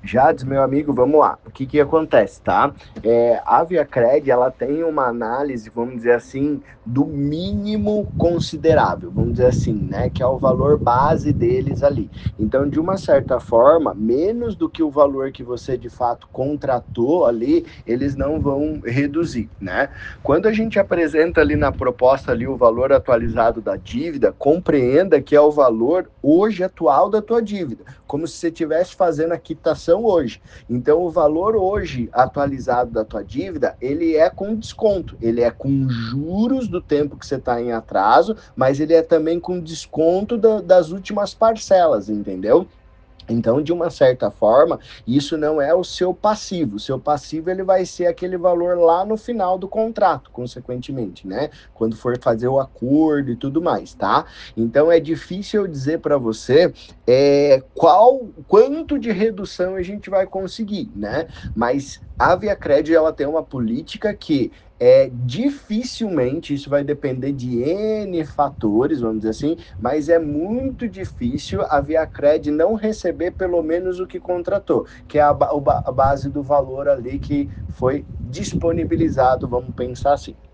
Jades, meu amigo, vamos lá. O que que acontece, tá? A ViaCred, ela tem uma análise, vamos dizer assim, do mínimo considerável, vamos dizer assim, né? Que é o valor base deles ali. Então, de uma certa forma, menos do que o valor que você de fato contratou ali, eles não vão reduzir, né? Quando a gente apresenta ali na proposta ali o valor atualizado da dívida, compreenda que é o valor hoje atual da tua dívida, como se você estivesse fazendo a quitação hoje. Então, o valor hoje atualizado da tua dívida, ele é com desconto, ele é com juros do tempo que você está em atraso, mas ele é também com desconto das últimas parcelas, entendeu? Então, de uma certa forma, isso não é o seu passivo. O seu passivo ele vai ser aquele valor lá no final do contrato, consequentemente, né? Quando for fazer o acordo e tudo mais, tá? Então, é difícil eu dizer para você quanto de redução a gente vai conseguir, né? Mas a ViaCred ela tem uma política que dificilmente, isso vai depender de N fatores, vamos dizer assim, mas é muito difícil a ViaCred não receber pelo menos o que contratou, que é a base do valor ali que foi disponibilizado, vamos pensar assim.